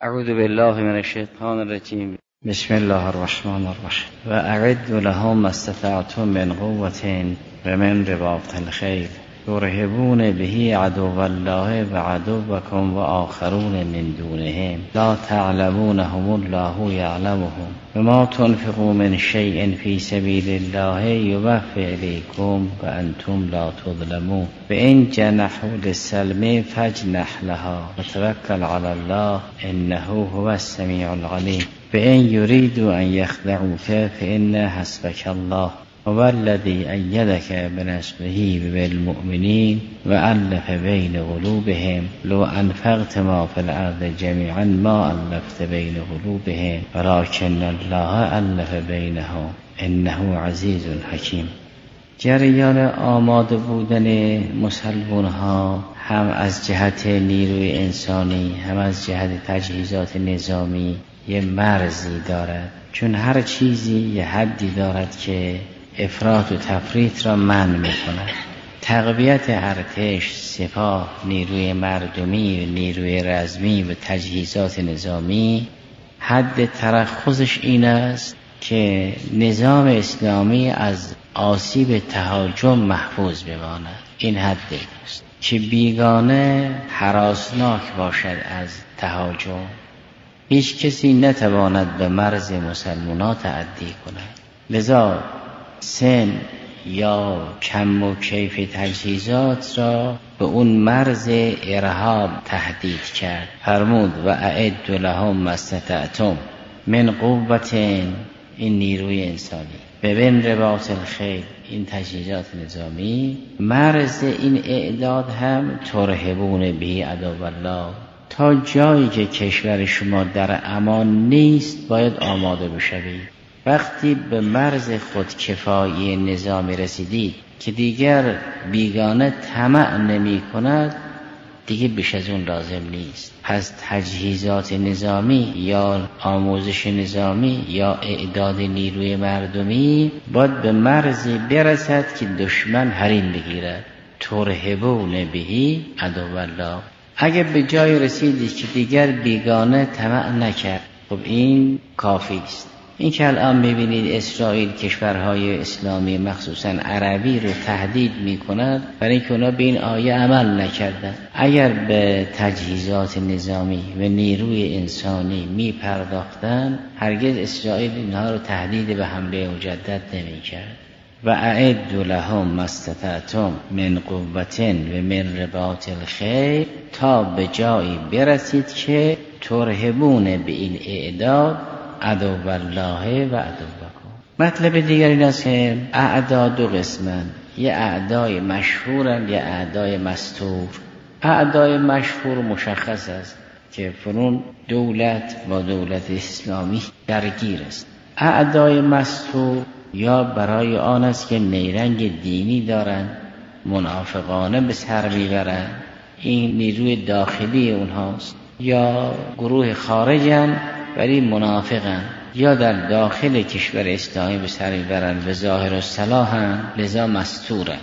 اعوذ بالله من الشیطان الرجیم. بسم الله الرحمن الرحیم. و اعدوا لهم ما استطعتم من قوة و من رباط الخیل ترهبون به عدو الله و عدوکم و آخرون من دونهم لا تعلمونهم الله یعلمهم و ما تنفقوا من شیء فی سبیل الله یوفی الیکم و انتم لا تظلمون و ان جنحوا للسلم فاجنح لها و توکل علی الله انه هو السمیع العلیم و ان یریدوا ان یخدعوک فان حسبک الله هو الذی ایدک بنصره بالمؤمنین و الف بین قلوبهم لو انفقت ما فی الارض جمیعا ما الفت بین قلوبهم ولکن الله الف بینهم انه عزیز حکیم. جریان آماده بودن مسلمان ها هم از جهت نیروی انسانی هم از جهت تجهیزات نظامی یه مرزی دارد، چون هر چیزی یه حدی دارد که افراط و تفریط را منع می‌کند. تقویت ارتش، سپاه، نیروی مردمی و نیروی رزمی و تجهیزات نظامی حد ترخصش این است که نظام اسلامی از آسیب تهاجم محفوظ بماند. این حد است که بیگانه هراسناک باشد از تهاجم. هیچ کسی نتواند به مرز مسلمانان تعدی کند. لذا سن یا کم و کیف تجهیزات را به اون مرز ارهاب تهدید کرد. فرمود و اعدوا لهم ما استطعتم من قوة، این نیروی انسانی، ببین رباط الخیل، این تجهیزات نظامی. مرز این اعداد هم ترهبون به عدو الله، تا جایی که کشور شما در امان نیست باید آماده بشوید. وقتی به مرز خودکفایی نظامی رسیدید که دیگر بیگانه طمع نمی کند، دیگه بیش از اون لازم نیست. پس تجهیزات نظامی یا آموزش نظامی یا اعداد نیروی مردمی باید به مرزی برسد که دشمن حریم بگیرد. ترهبون بهی عدو الله. اگه به جای رسیدی که دیگر بیگانه طمع نکرد، خب این کافی است. این که الان میبینید اسرائیل کشورهای اسلامی مخصوصا عربی رو تهدید میکند برای اینکه اونا به این آیه عمل نکردن. اگر به تجهیزات نظامی و نیروی انسانی میپرداختن هرگز اسرائیل اینها رو تهدید به حمله مجدد نمیکرد. و اعدوا لهم ما استطعتم من قوة و من رباط الخیل، تا به جایی برسید که ترهبون به این اعداد عدو الله و عدوکم. مطلب دیگر این است که اعدا دو قسمن، یه اعدای مشهورن یه اعدای مستور. اعدای مشهور مشخص است که فرون دولت با دولت اسلامی درگیر است. اعدای مستور یا برای آن است که نیرنگ دینی دارن، منافقانه به سر میبرن، این نیروی داخلی اونهاست، یا گروه خارجن ولی منافقن، یا در داخل کشور اسلامی به سر میبرن و ظاهر الصلاحن لذا مستورن،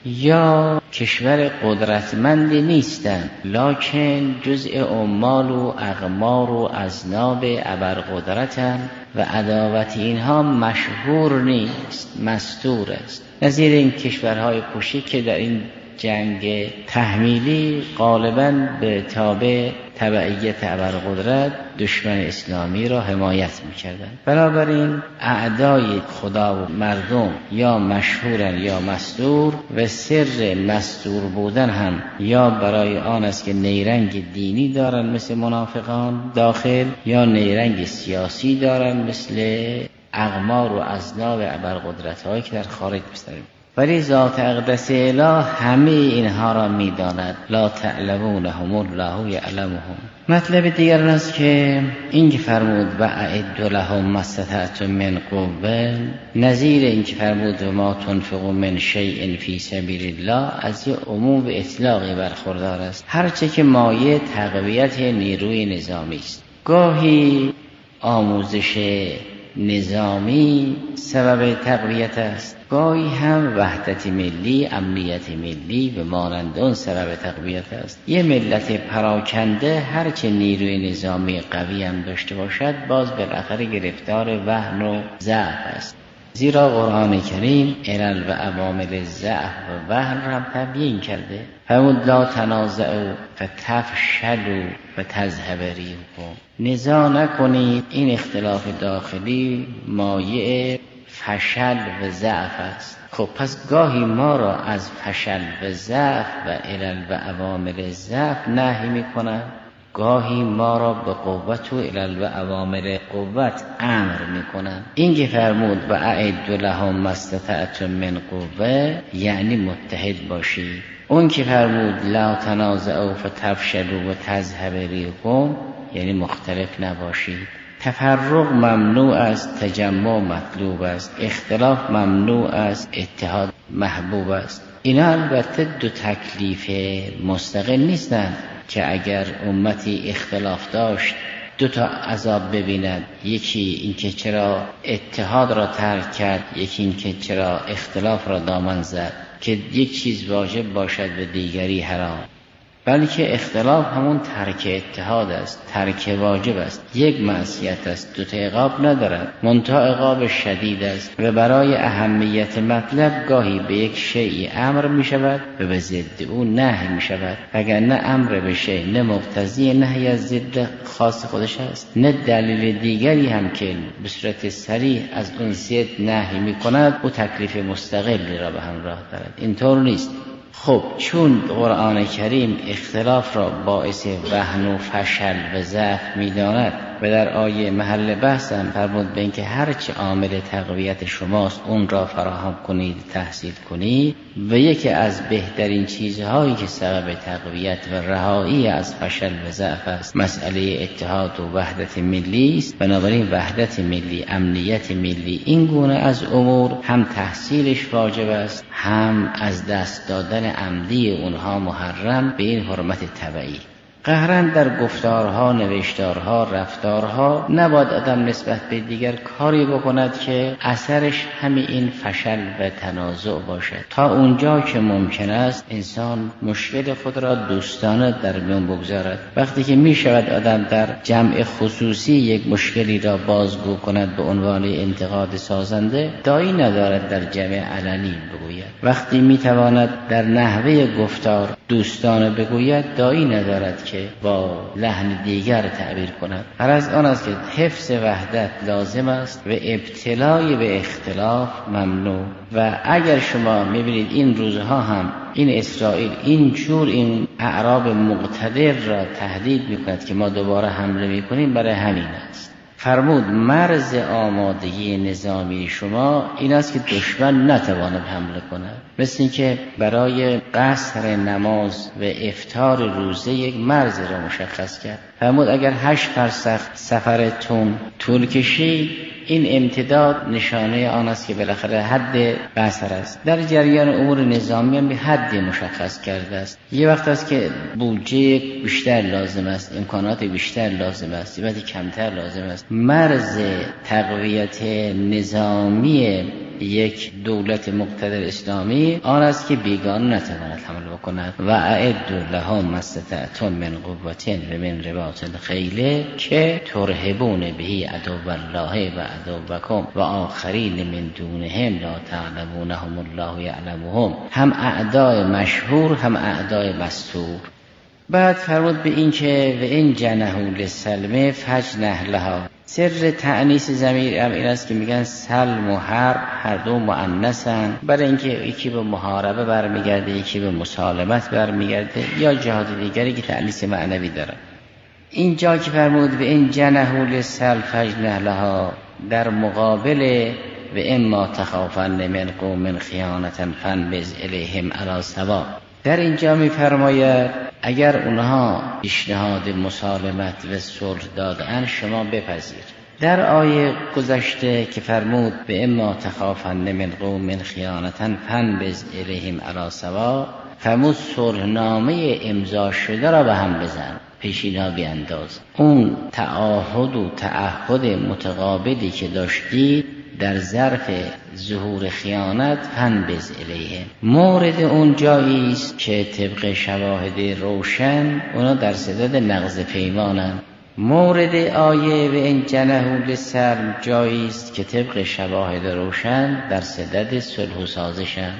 یا کشور قدرتمندی نیستن لکن جزء عمال و اقمار و اذناب ابرقدرتن و عداوت اینها مشهور نیست، مستور است. نظیر این کشورهای کوچک که در این جنگ تحمیلی غالباً به تابع تبعیت ابرقدرت دشمن اسلامی را حمایت می‌کردند. بنابراین اعدای خدا و مردم یا مشهورن یا مستور، و سر مستور بودن هم یا برای آن است که نیرنگ دینی دارن مثل منافقان داخل، یا نیرنگ سیاسی دارن مثل اقمار و اذناب ابرقدرت‌هایی که در خارج بستریم. ولی ذات اقدس اله همه اینها را میداند. لا تعلمونهم الله یعلمهم. مطلب دیگر است که این که فرمود و اعدوا لهم ما استطعتم من قوة، نظیر این که فرمود و ما تنفقوا من شیء فی سبیل الله از یه عموم اطلاقی برخوردار است، هرچه که مایه تقویت نیروی نظامی است. گاهی آموزش نظامی سبب تقویت است، گاهی هم وحدت ملی، امنیت ملی به مانند اون سبب تقویت است. یه ملت پراکنده هرچه نیروی نظامی قوی هم داشته باشد باز بالاخره گرفتار وهن و ضعف است، زیرا قرآن کریم علل و عوامل ضعف و وهن را تبیین کرده. فرمود لا تنازعوا فتفشلوا و تذهب ریحکم. نزاع نکنید، این اختلاف داخلی مایع فشل و ضعف است. خب پس گاهی ما را از فشل و ضعف و علل و عوامل ضعف نهی می‌کنند، گاهی ما را به قوت و علل و عوامل قوت امر می‌کنند. این که فرمود و اعد لهم ما استطعتم من قوه یعنی متحد باشید. اون که فرمود لا تنازعوا فتفشلوا و تذهب ریحکم یعنی مختلف نباشید. تفرق ممنوع است، تجمع مطلوب است، اختلاف ممنوع است، اتحاد محبوب است. اینا البته دو تکلیف مستقل نیستند که اگر امتی اختلاف داشت دو تا عذاب ببیند، یکی اینکه چرا اتحاد را ترک کرد، یکی اینکه چرا اختلاف را دامن زد که یک چیز واجب باشد و دیگری حرام، بلکه اختلاف همون ترک اتحاد است، ترک واجب است، یک معصیت است، دو تا عقاب ندارد، منتها عقاب شدید است و برای اهمیت مطلب گاهی به یک شیء امر می شود و به ضد او نهی می شود، وگرنه امر به شیء نه مقتضی نهی از ضد خاص خودش است، نه دلیل دیگری هم که به صورت صریح از اون ضد نهی می کند او تکلیف مستقلی را به همراه دارد. اینطور نیست. خب چون قرآن کریم اختلاف را باعث وهن و فشل و ضعف می‌داند و در آیه محل بحث هم فرمود به اینکه هرچه عامل تقویت شماست اون را فراهم کنید، تحصیل کنید، و یکی از بهترین چیزهایی که سبب تقویت و رهایی از فشل و ضعف است مسئله اتحاد و وحدت ملی است. بنابراین وحدت ملی، امنیت ملی، این گونه از امور هم تحصیلش واجب است، هم از دست دادن عمدی اونها محرم به این حرمت طبعی. قهراً در گفتارها، نوشتارها، رفتارها نباید آدم نسبت به دیگر کاری بکند که اثرش همین این فشل و تنازع باشد. تا اونجا که ممکن است انسان مشکل خود را دوستانه در میان بگذارد. وقتی که می شود آدم در جمع خصوصی یک مشکلی را بازگو کند به عنوان انتقاد سازنده، داعی ندارد در جمع علنی بگوید. وقتی می تواند در نحوه گفتار دوستانه بگوید، داعی ندارد که با لحن دیگر تعبیر کند. غرض آن است که حفظ وحدت لازم است و ابتلای به اختلاف ممنوع. و اگر شما میبینید این روزها هم این اسرائیل اینجور این اعراب مقتدر را تهدید میکند که ما دوباره حمله میکنیم، برای همین است. فرمود مرز آمادگی نظامی شما این است که دشمن نتواند حمله کند. مثل این که برای قصر نماز و افطار روزه یک مرز را مشخص کرد. فرمود اگر 8 فرسخ سفرتون طول کشید، این امتداد نشانه آن است که بالاخره حد قصر است. در جریان امور نظامی هم به حد مشخص کرده است. یه وقت است که بودجه بیشتر لازم است، امکانات بیشتر لازم است، یه وقتی کمتر لازم است. مرز تقویت نظامی یک دولت مقتدر اسلامی آن است که بیگانه نتواند حمله بکند. و اعدوا لهم ما استطعتم من قوة و من رباط الخیل که ترهبون به عدو الله و عدوکم و آخرین من دونهم لا تعلمونهم الله یعلمهم. هم اعدای مشهور هم اعدای مستور. بعد فرمود به این که و این جنحوا للسلم فاجنح لها. سر تأنیث ضمیر این است که میگن سلم و حرب هر دو مؤنثن، برای اینکه یکی به محاربه برمیگرده، یکی به مسالمت برمیگرده، یا جهات دیگری که تأنیث معنوی داره. اینجا که فرمود و این جنحوا للسلم فاجنح لها در مقابل و اما تخافن من قوم خیانة فانبذ الیهم علی سواء، در اینجا میفرماید اگر اونها پیشنهاد مسالمت و صلح دادن شما بپذیر. در آیه گذشته که فرمود به اما تخافن من قوم خیانة فانبذ الیهم علی سواء، فرمود صلحنامه امضا شده را به هم بزن. پیشینها بیانداز. اون تعهد و تعهد متقابلی که داشتید در ظرف ظهور خیانت فنبذ الیه. مورد اون جایی است که طبق شواهد روشن اونا در صدد نقض پیمانند. مورد آیه و ان جنحوا للسلم جایی است که طبق شواهد روشن در صدد صلح و سازشند.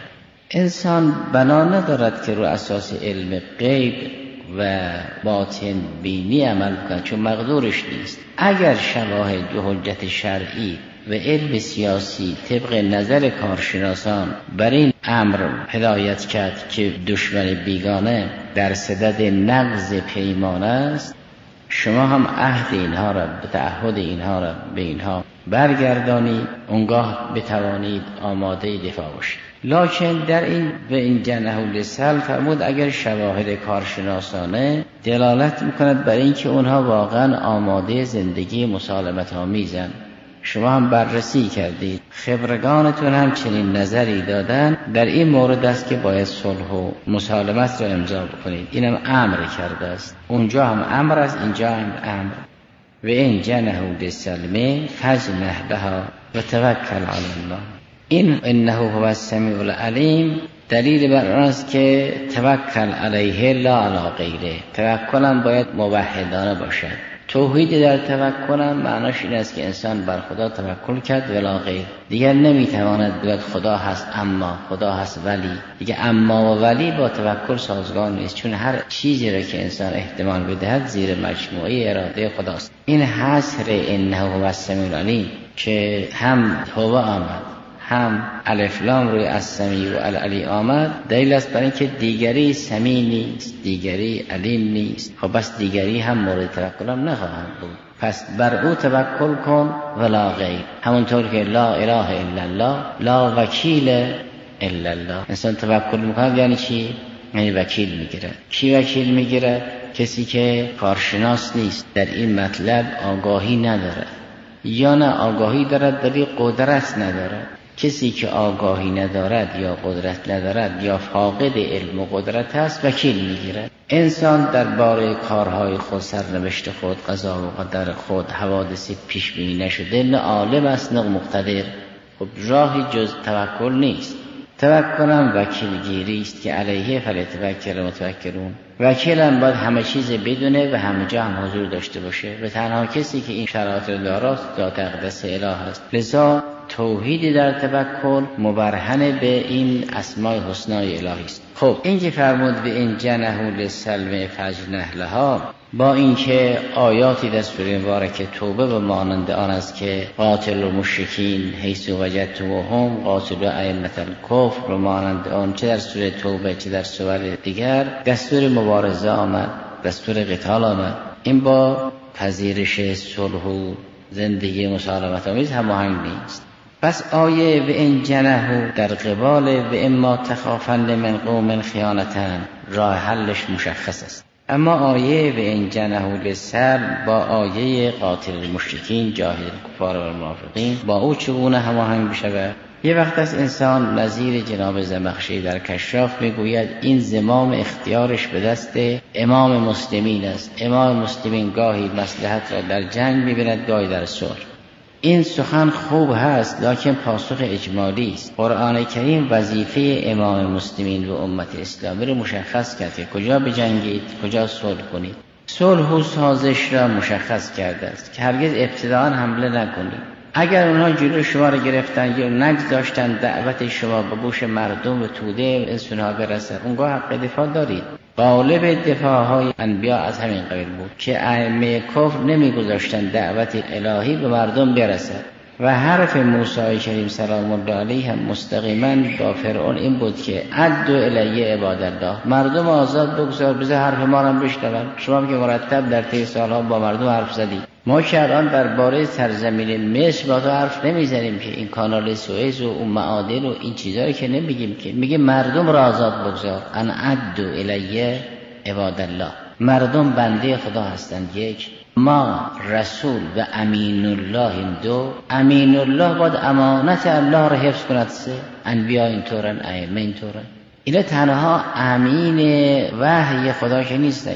انسان بنا ندارد که رو اساس علم غیب و باطن بینی عمل کند، چون مقدورش نیست. اگر شواهد و حجت شرعی و علم سیاسی طبق نظر کارشناسان بر این امر هدایت کرد که دشمن بیگانه در صدد نقض پیمان است، شما هم عهد اینها را به تعهد اینها را به اینها برگردانید، اونگاه بتوانید آماده دفاع باشید. لکن در این و این جنحوا للسلم فرمود اگر شواهد کارشناسانه دلالت میکند بر اینکه اونها واقعا آماده زندگی مسالمت آمیزند، شما هم بررسی کردید، خبرگانتون هم چنین نظری دادن، در این مورد است که باید صلح و مسالمت را امضا بکنید. اینم امر کرده است، اونجا هم امر است، اینجا هم امر. و این جنحوا للسلم فاجنح لها و توکل علی الله. این انه هو السمیع العلیم دلیل بر آن است که توکل علیه لا علی غیره. توکلم باید موحدانه باشد. توحید در توکل معناش این است که انسان بر خدا توکل کرد ولا غیر. دیگر نمیتواند بگوید خدا هست اما، خدا هست ولی. دیگه اما و ولی با توکل سازگار نیست، چون هر چیزی را که انسان احتمال بدهد زیر مجموعه اراده خداست. این حصر انه هو السمیع العلیم که هم توبه آمد هم الف لام روی السمیع و العلی آمد، دلیل است بر اینکه دیگری سمیع نیست، دیگری علیم نیست. خب بس دیگری هم مورد توکل هم نخواهند بود. پس بر او توکل کن ولا غیر. همونطور که لا اله الا الله لا وکیل الا الله. انسان توکل میکنه یعنی چی؟ یعنی وکیل میگیره. کی وکیل میگیره؟ کسی که کارشناس نیست، در این مطلب آگاهی نداره، یا نه آگاهی دارد ولی قدرت نداره. کسی که آگاهی ندارد یا قدرت ندارد یا فاقد علم و قدرت است وکیل میگیرد. انسان درباره کارهای خود، سرنوشت خود، قضا و قدر خود، حوادثی پیش بینی نشده، نه عالم است نه مقتدر. خب راهی جز توکل نیست. توکلم وکیلگیری است که علیه فلیتوکل المتوکلون. وکیلم باید همه چیز بدونه و همه جا هم حضور داشته باشه و تنها کسی که این شرایط را دارد ذات اقدس اله است. لذا توحیدی در توکل مبرهن به این اسماء الحسنای الهی است. خب این که فرمود به این جنحوا للسلم فاجنح لها، با اینکه آیاتی در سوره مبارکه توبه و مانند آن است که قاتل المشرکین حیث وجدتموهم قاتلوا ائمة الکفر و مانند آن، چه در سوره توبه چه در سور دیگر دستور مبارزه آمد، دستور قتال آمد. این با پذیرش صلح و زندگی مسالمت آمیز هماهنگ نیست. پس آیه و این جنحوا در قبال و اما تخافن من قوم خیانتا راه حلش مشخص است. اما آیه و این جنحوا للسلم با آیه قاتل المشرکین جاهد الکفار و المنافقین با او چگونه هماهنگ بشود؟ یه وقت از انسان نظیر جناب زمخشری در کشاف میگوید این زمام اختیارش به دست امام مسلمین است. امام مسلمین گاهی مصلحت را در جنگ می‌بیند، گاهی در صلح. این سخن خوب هست لکن پاسخ اجمالی است. قرآن کریم وظیفه امام مسلمین و امت اسلامی رو مشخص کرد که کجا بجنگید، کجا صلح کنید. صلح و سازش را مشخص کرده است که هرگز ابتداء حمله نکنید. اگر اونها جلوی شما را گرفتن یا نگذاشتن دعوت شما به گوش مردم و توده انسانها برسد، اونگاه حق دفاع دارید. غالب دفاعهای انبیا از همین قبیل بود که ائمه کفر نمیگذاشتن دعوت الهی به مردم برسد و حرف موسی کریم سلام الله علیه هم مستقیما با فرعون این بود که عدوا الیه عباد الله، مردم آزاد بگذار، بذار حرف ما را بشنون. شما که مرتب در طی سالها با مردم حرف زدید، ما که الان درباره سرزمین مصر با تو حرف نمیزنیم که این کانال سوئز و اون معادن و این چیزا رو که نمیگیم، که میگه مردم را آزاد بگذار. ان عدوا الیه عباد الله، مردم بنده خدا هستند. یک، ما رسول و امین الله این دو. امین الله باید امانت الله را حفظ کند. سه، انبیا اینطورن، ائمه اینطورن. اینا تنها امین وحی خدا که نیستن که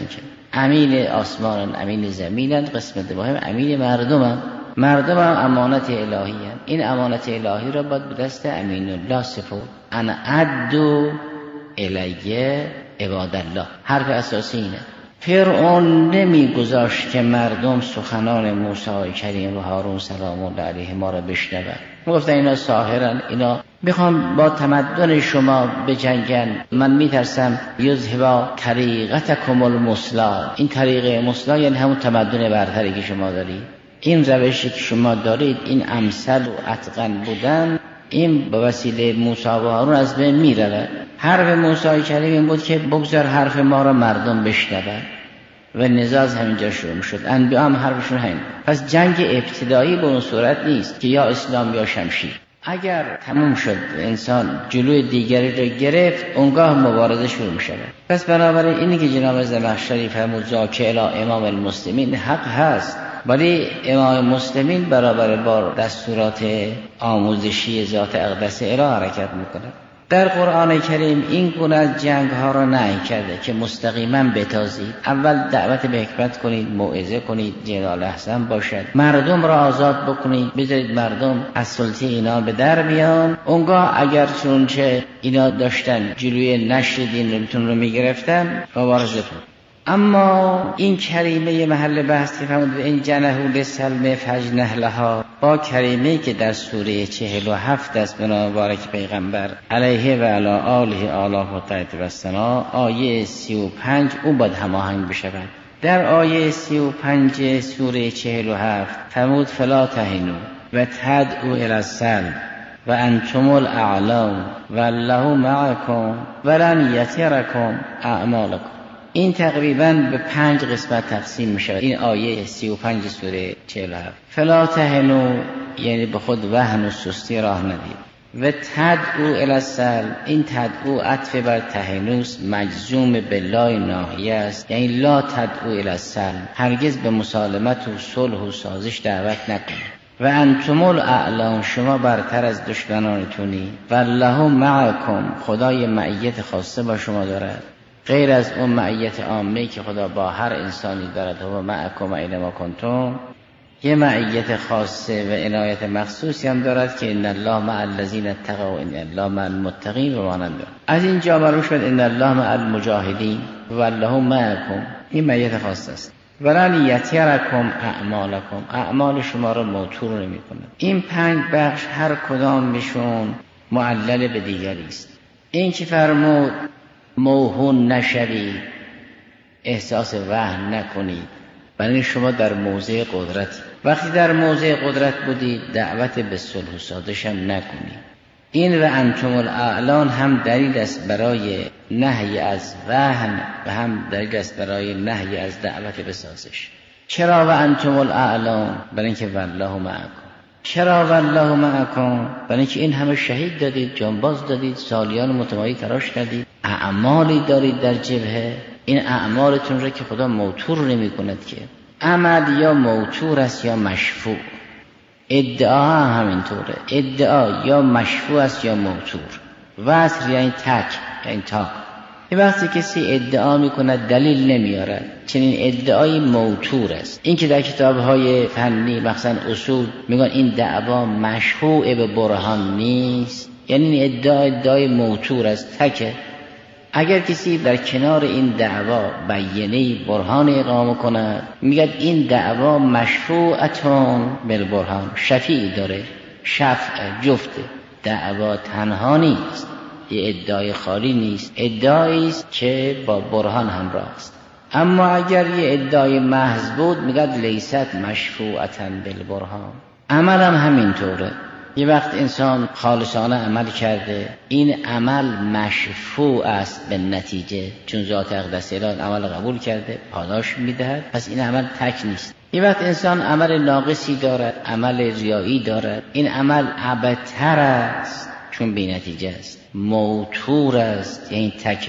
امین آسمان، امین زمین، قسمت دوم امین مردم هم امانت الهی هم. این امانت الهی را باید به دست امین الله سپرد. انا ادو الیه عباد الله. حرف اساسی اینه. فرعون نمیگذاشت که مردم سخنان موسی کریم و هارون سلام الله علیهما را بشنوند. گفتن اینا ساحرن، اینا میخوام با تمدن شما بجنگن، من میترسم یذهبا طریقتکم المثلا. این طریقه مثلا یعنی همون تمدن برتری که شما دارید، این روشی که شما دارید، این امثل و اتقن بودن، این به وسیله موسی و هارون از بین میرود. حرف موسی کریم این بود که بگذار حرف ما را مردم بشنوند و نزاع همینجا شروع میشد. انبیا هم حرفشون همین. پس جنگ ابتدایی به اون صورت نیست که یا اسلام یا شمشیر. اگر تموم شد انسان جلوی دیگری رو گرفت، اونگاه مبارزه شروع میشه. پس بنابراین اینی که جناب زمخشری فرمود زاکه الی امام المسلمین حق هست، ولی امام مسلمین برابر با دستورات آموزشی ذات اقدس اله حرکت میکنه. در قرآن کریم این گونه از جنگ ها را نهی کرده که مستقیما بتازید. اول دعوت به حکمت کنید، موعظه کنید، جلال احسن باشد، مردم را آزاد بکنید، بذارید مردم از سلطه اینا به در بیان. اونگاه اگر چونچه اینا داشتن جلوی نشر دینتون رو میگرفتن، مبارزه کنید. اما این کریمه محل بحثی فرمود و این جنحوا للسلم فاجنح لها، با کریمه که در سوره 47 است به نام مبارک پیغمبر علیه و علی آله آلاف و طیب و ثنا، آیه 35 او باید هماهنگ بشود. در آیه 35 سوره 47 فرمود فلا تهنوا و تدعوا الی السلم و انتم الاعلون والله معکم ولن یترکم اعمالکم. این تقریباً به 5 قسمت تقسیم می شود. این آیه 35 سوره 47. فلا تهنوا یعنی به خود وهن و سستی راه ندید. و تدعوا الی السلم، این تدعو عطف بر تهنوس مجزوم بالله ناهیه است، یعنی لا تدعوا الی السلم، هرگز به مسالمت و صلح و سازش دعوت نکنید. و انتم الاعلون، شما برتر از دشمنانتونی. والله معکم، خدای معیت خاصه با شما دارد، غیر از اون معیت عامه که خدا با هر انسانی دارد. و معکم اینما کنتم، یه معیت خاصه و عنایت مخصوصی هم دارد که ان الله مع الذین اتقوا و ان الله مع المتقین و مانند. از اینجا معلوم شد ان الله مع المجاهدین و الله معکم، این معیت خاص است. ولن یترکم اعمالکم، اعمال شما را موتور نمی‌کند. این 5 بخش هر کدامشون معلل به دیگری است. این که فرمود موهون نشوید، احساس وهن نکنید، برای شما در موضع قدرت، وقتی در موضع قدرت بودید دعوت به صلح و سازش هم نکنید. این و انتم الاعلان هم دلیل است برای نهی از وهن و هم دلیل است برای نهی از دعوت به سازش. چرا و انتم الاعلان؟ برای اینکه والله معکم. چرا والله معکم؟ برای اینکه این همه شهید دادید، جانباز دادید، سالیان متمایی تراش کردید، اعمالی دارید در جبهه. این اعمالتون را که خدا موتور نمی کند که. عمل یا موتور است یا مشفوع. ادعا همینطوره، ادعا یا مشفوع است یا موتور. وصل یعنی تک، یعنی تاک. این وقتی کسی ادعا میکند دلیل نمیارد، چنین ادعای موتور است. این که در کتاب‌های فنی مثلا اصول میگن این دعوا مشفوع به برهان نیست، یعنی این ادعای موتور است، تکه. اگر کسی در کنار این دعوا بیانه برهان اقامه کند، میگه این دعوا مشفوعتون بالبرهان، شفیع داره، شفع جفته. دعوا تنها نیست، یه ادعای خالی نیست، ادعایی است که با برهان همراه است. اما اگر یه ادعای محض بود، میگه لیست مشفوعتن بالبرهان. عمل هم همینطوره. یه وقت انسان خالصانه عمل کرده، این عمل مشفوع است به نتیجه، چون ذات اقدس اله عمل قبول کرده، پاداش میدهد، پس این عمل تک نیست. یه وقت انسان عمل ناقصی دارد، عمل ریایی دارد، این عمل ابتر است چون بی نتیجه است، موتور است یعنی تکه.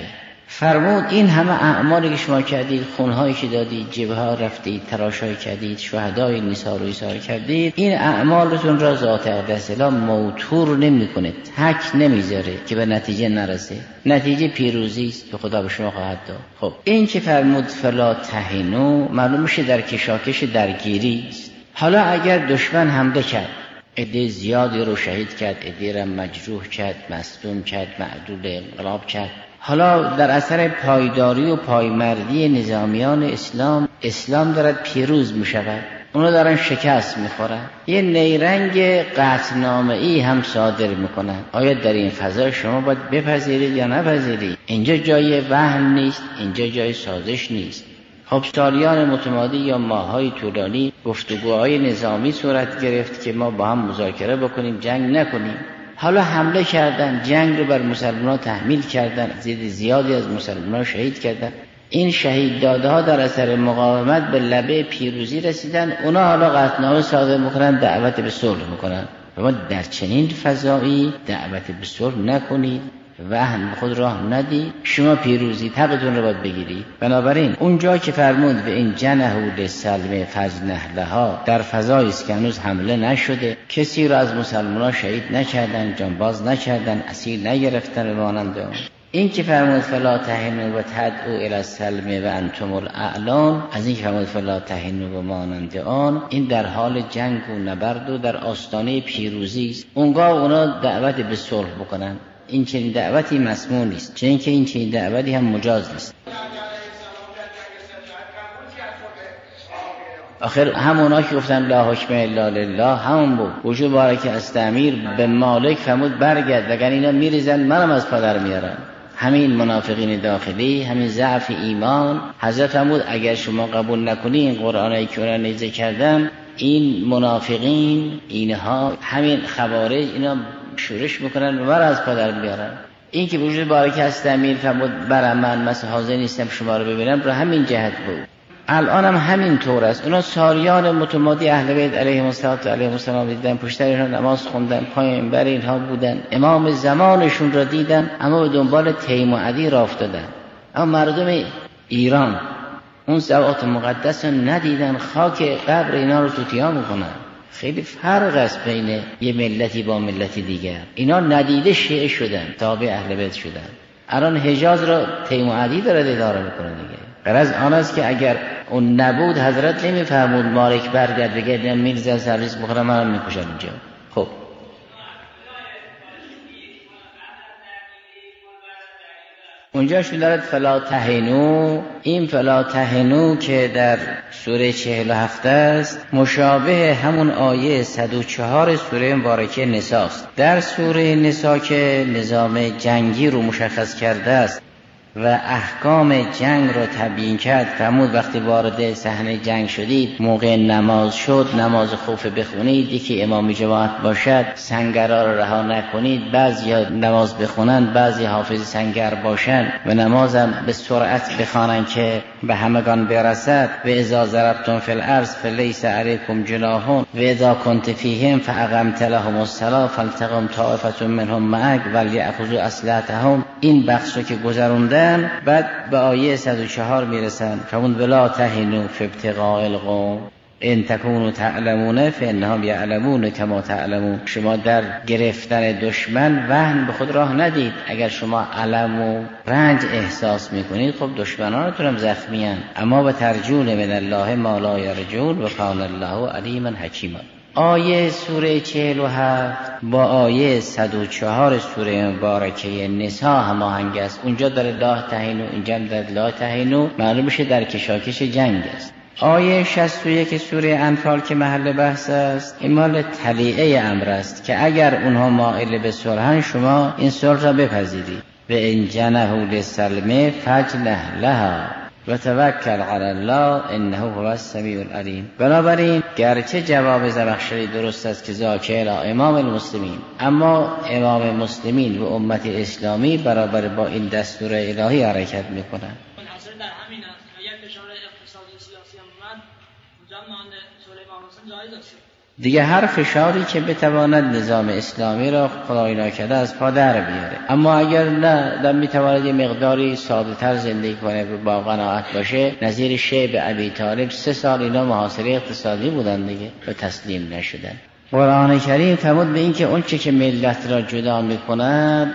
فرمود این همه اعمالی که شما کردید، خونهایی که دادید، جبهه رفتید، تراشایی کردید، شهدای نساء رو ایثار کردید، این اعمالتون را ذات اقدس الا موتور نمیکنه، تک نمیذاره که به نتیجه نرسه. نتیجه پیروزی است که خدا به شما خواهد داد. خب این که فرمود فلا تهنوا، معلوم میشه در کشاکش درگیری است. حالا اگر دشمن حمله کرد، عده زیادی رو شهید کرد، عده را مجروح کرد، مصدوم کرد، معدول انقلاب کرد، حالا در اثر پایداری و پایمردی نظامیان اسلام دارد پیروز می شود، اونا دارن شکست می خورن، یه نیرنگ قطعنامه‌ای هم صادر می کنن. آیا در این فضا شما باید بپذیرید یا نپذیرید؟ اینجا جای وهم نیست، اینجا جای سازش نیست. خب سالیان متمادی یا ماه‌های طولانی گفتگوهای نظامی صورت گرفت که ما با هم مذاکره بکنیم، جنگ نکنیم. حالا حمله کردن، جنگ رو بر مسلمان‌ها تحمیل کردن، زیادی از مسلمان‌ها شهید کردن. این شهید داده‌ها در اثر مقاومت به لبه پیروزی رسیدن، اونا حالا قطعنامه صادر می‌کنن، دعوت به صلح می‌کنن. اما در چنین فضایی دعوت به صلح نکنید، وهن خود راه ندید، شما پیروزی حقتون رو باید بگیرید. بنابراین اونجا که فرمود به این جنحوا للسلم فجنح لها، در فضایی است که هنوز حمله نشده، کسی رو از مسلمان‌ها شهید نکردن، جانباز نکردن، اسیر نگرفتن و مانند اون. این که فرمود فلا تهنوا و تدعوا الی السلم و انتم الاعلون، از این که فرمود فلا تهنوا و مانند آن، این در حال جنگ و نبرد و در آستانه پیروزی است. اونگاه اونا دعوت به صلح بکنن. این چنین دعوتی مسموع نیست، چون اینکه این چنین دعوتی هم مجاز نیست. آخر همونا که گفتن لا حکم الا لله همون بود. وجود بارک استعمیر به مالک فرمود برگرد، وگرنه اینا میریزن منم از پدر میارم. همین منافقین داخلی، همین ضعف ایمان. حضرت فرمود اگر شما قبول نکنی این قرآنی که اونا نیزه کردن، این منافقین، اینها همین خوارج، اینا شورش میکنن و مرا از پدر بیارن. این که وجود بارک استعمیر فرمود برم من مثلا حاضر نیستم شما رو ببینم، رو همین جهت بود. الان هم همین طور است. اونا سالیان متمادی اهل بیت علیهم السلام دیدن، پشت اینها نماز خوندن، پای منبر اینها بودن، امام زمانشون را دیدن، اما به دنبال تیم و عدی راه افتادن. اما مردم ایران اون ذوات مقدس رو ندیدن، خاک قبر اینا رو توتیا میکنن. خیلی فرق است بین یه ملتی با ملتی دیگر. اینا ندیده شیعه شدن، تابع اهل بیت شدن. الان حجاز را تیم و عدی داره اداره میکنه دیگه. غرض آن است که اگر اون نبود حضرت نمیفرمود مالک برگرد بگه میرزا سرویس بخورم منم میکشن اینجا. خب اونجا شو دارد فلا تهنوا. این فلا تهنوا که در سوره 47 است مشابه همون آیه 104 سوره مبارکه نساء است. در سوره نساء که نظام جنگی رو مشخص کرده است و احکام جنگ رو تبیین کرد، فرمود وقتی وارد صحنه جنگ شدید، موقع نماز شد، نماز خوف بخونید، یکی امام جماعت باشد، سنگرها رو رها نکنید، بعضی نماز بخونن، بعضی حافظ سنگر باشن و نمازم به سرعت بخوانن که به همگان برسد. و اذا ضربتم فی الارض فلیس علیکم جناح و اذا کنت فیهم فاقمت لهم الصلاة فلتقم طائفة منهم معک ولیأخذوا اسلحتهم. این بخشو که گذروندن بعد به آیه 104 میرسن. فرمود ولا تهنوا فی ابتغاء القوم ان تکونوا تعلمون فانهم یعلمون کما تعلمون. شما در گرفتن دشمن وهن به خود راه ندید. اگر شما الم و رنج احساس میکنید، خب دشمنانتون هم زخمی ان، اما به ترجون من الله ما لا یرجون و کان الله علیما حکیما. آیه سوره 47 با آیه 104 سوره مبارکه نساء هماهنگ است. اونجا داره لا تهنوا، اینجا داره لا تهنوا، معلوم میشه در کشاکش جنگ است. آیه 61 سوره انفال که محل بحث است، این مال طلیعه امر است که اگر اونها مائل به صلحن شما این صلح را بپذیرید. و ان جنحوا للسلم فاجنح لها و توکل علی الله انه هو السمیع العلیم. بنابراین گرچه جواب زمخشری درست است که ذاکر امام المسلمین، اما امام مسلمین و امت اسلامی برابر با این دستور الهی حرکت میکنند. منحصر در همین است. یک اشاره اقتصادی سیاسی هم اومد، اونجا مانده سوره امام حسین جایز است. دیگه هر فشاری که بتواند نظام اسلامی را خدای ناکرده از پا در بیاره. اما اگر نه در میتواند یه مقداری ساده تر زندگی کنه با قناعت باشه، نظیر شیب ابی طالب 3 سال اینا محاصره اقتصادی بودن دیگه و تسلیم نشدن. قرآن کریم فرمود به این که اون چه که ملت را جدا میکند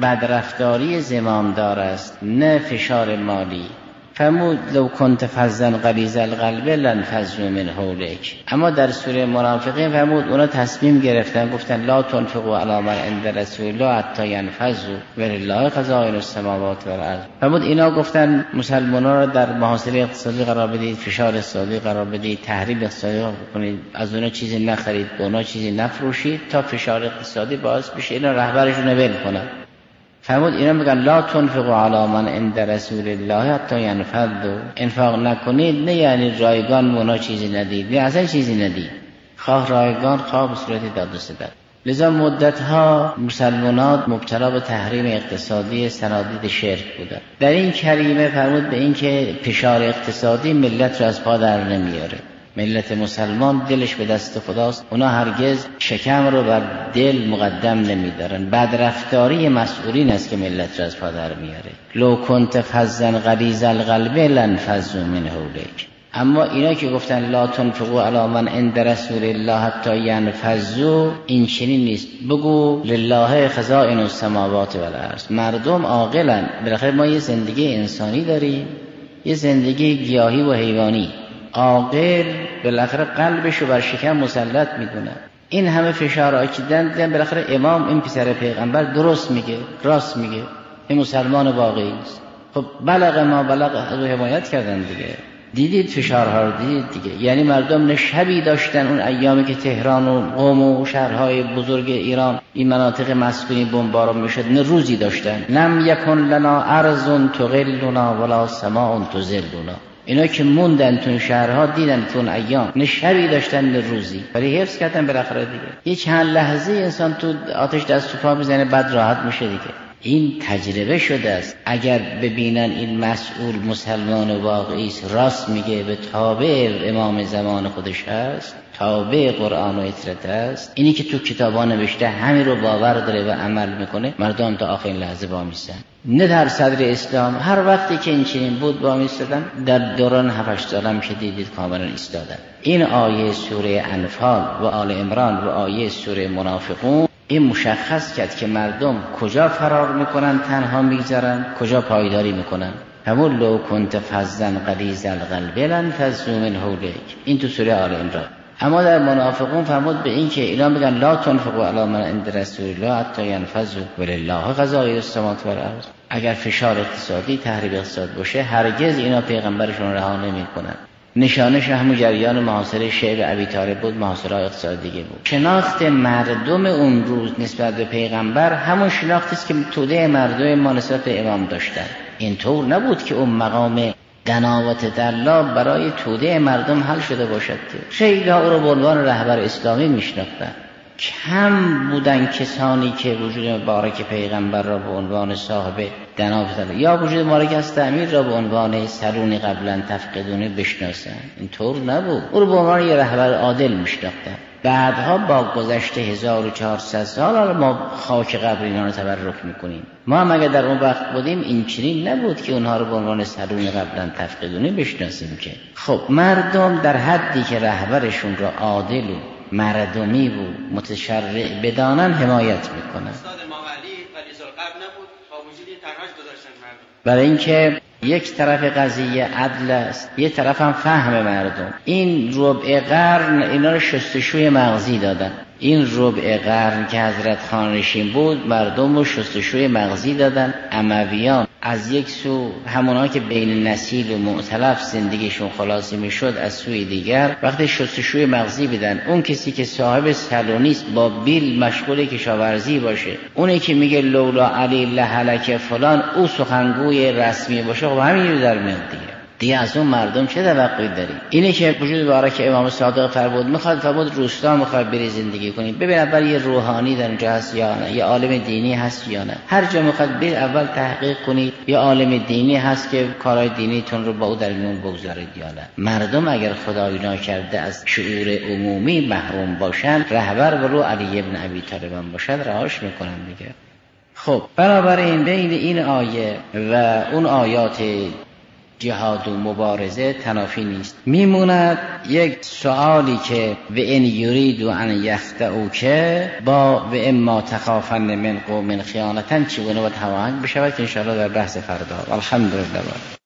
بدرفتاری زمامدار است، نه فشار مالی. فرمود لو کنت فظا غلیظ القلب لانفضوا من حولک. اما در سوره منافقین فرمود اونا تصمیم گرفتن، گفتن لا تنفقوا علی من عند رسول الله حتی ينفضوا ولله خزائن السماوات والارض. فرمود اینا گفتن مسلمانان را در محاصره اقتصادی قرار بدید، فشار اقتصادی قرار بدید، تحریم اقتصادی کنید، از اونا چیزی نخرید، به اونا چیزی نفروشید تا فشار اقتصادی باعث بشه اینا رهبرشون رو ول کنن. فرمود اینا میگن لا تنفقوا علی من عند رسول الله حتی ينفضوا. انفاق نکنید نه یعنی رایگان اونا چیزی ندید، نه اصلا چیزی ندید، خواه رایگان خواه به صورت داد و ستد. لذا مدتها مسلمانان مبتلا به تحریم اقتصادی صنادید شرک بودند. در این کریمه فرمود به این که فشار اقتصادی ملت را از پا در نمیاره. ملت مسلمان دلش به دست خداست، اونا هرگز شکم رو بر دل مقدم نمیدارن. بدرفتاری مسئولین است که ملت را از پا در میاره. لو کنت فظا غلیظ القلب لانفضوا من حولک. اما اینا که گفتن لا تنفقوا علی من عند رسول الله حتی ينفضوا، این چنین نیست. بگو لله خزائن السماوات والارض. مردم عاقلن. بالاخره ما یه زندگی انسانی داریم، یه زندگی گیاهی و حیوانی. عاقل بالاخره قلبشو بر شکم مسلط میدونه. این همه فشار آکیدن بالاخره امام این پسر پیغمبر درست میگه، راست میگه، این مسلمان واقعی است. خب بلغ ما بلغ رو حمایت کردن دیگه. دیدید فشارها رو دیدید دیگه. یعنی مردم نه شبی داشتن اون ایامی که تهران و قم و شهرهای بزرگ ایران این مناطق مسکونی بمباران میشد، نه روزی داشتن. لم یکن لنا ارض تغلنا ولا سماء تظلنا. اینا که موندن تو شهرها دیدن تو اون ایام، نه شبی داشتن نه روزی، ولی حفظ کردن بالاخره دیگه. یه چند لحظه انسان تو آتش دست و پا میزنه بعد راحت میشه دیگه. این تجربه شده است. اگر ببینن این مسئول مسلمان واقعی است، راست میگه، به تابع امام زمان خودش هست، تابع قرآن و اطرت است، اینی که تو کتابا نوشته همین رو باور داره و عمل میکنه، مردم تا آخرین لحظه وامیستن. نه در صدر اسلام هر وقتی که این چنین بود وامیستادن، در دوران 7-8 سالم که دیدید کاملا ایستادن. این آیه سوره انفال و آل عمران و آیه سوره منافقون این مشخص کرد که مردم کجا فرار میکنن تنها میگذارن، کجا پایداری میکنن. همون لو کنت فظا غلیظ القلب لانفضوا من حولک، این تو سوره آل عمران. اما در منافقون فرمود به این که اینا میگن لا تنفقوا علی من عند رسول الله حتی ينفضوا ولله خزائن السماوات والارض. اگر فشار اقتصادی تحریم اقتصاد باشه هرگز اینا پیغمبرشون رها نمیکنن. نشانش همون جریان محاصره شیب ابی طالب بود، محاصره اقتصادی بود. شناخت مردم اون روز نسبت به پیغمبر همون شناختی است که توده مردم ما نسبت به امام داشتن. اینطور نبود که اون مقام دناوت دلا برای توده مردم حل شده باشد. خیلی ها او رو به عنوان رهبر اسلامی میشناختن. کم بودن کسانی که وجود مبارک پیغمبر را به عنوان صاحب دناوت دلا یا وجود مبارک از تعمیر را به عنوان سرون قبلا تفقدونه بشناسن. اینطور نبود. او رو به عنوان یه رهبر عادل میشناختن. بعدها با گذشت 1400 سال ما خاک قبر اینا رو تبرک میکنیم. ما هم اگر در اون وقت بودیم این چنین نبود که اونها رو به عنوان سرون قبلا تفقدونه بشناسیم که. خب مردم در حدی که رهبرشون را عادل و مردمی و متشرع بدانن حمایت میکنن. استاد امام علی ولی ذوالقرب نبود، با وجود تنهاش گذاشتن مردم. برای اینکه یک طرف قضیه عدل است، یک طرف هم فهم مردم. این ربع قرن اینا رو شستشوی مغزی دادن. این ربع قرن که حضرت خانشین بود مردم رو شستشوی مغزی دادن. امویان از یک سو همونها که بین نسیل و مؤتلف زندگیشون خلاصی میشد، از سوی دیگر وقتی شستشوی مغزی بدن اون کسی که صاحب سلونیست با بیل مشغول کشاورزی باشه، اونی که میگه لولا علی لهلک فلان او سخنگوی رسمی باشه، خب همین رو در میاد دیگه. دیگه از اون مردم چه توقعی داری؟ اینه که وجود بارک امام صادق فرمود میخواد روستا میخواد بری زندگی کنی، ببین اول یه روحانی در اونجا هست یا نه، یه عالم دینی هست یا نه. هر جا میخواد بری اول تحقیق کنی یه عالم دینی هست که کارهای دینیتون رو با او در میون بگذارید یا نه. مردم اگر خدای ناکرده از شعور عمومی محروم باشن، رهبر برو علی ابن ابی طالب باشد رهاش میکنن دیگه. خب بنابراین بین این آیه و اون آیات جهاد و مبارزه تنافی نیست. میموند یک سوالی که و ان یرید ان یخدعوک با و اما تخافن من قوم خیانتا چگونه باید هماهنگ بشود که ان شاء الله در بحث فردا. الحمدلله.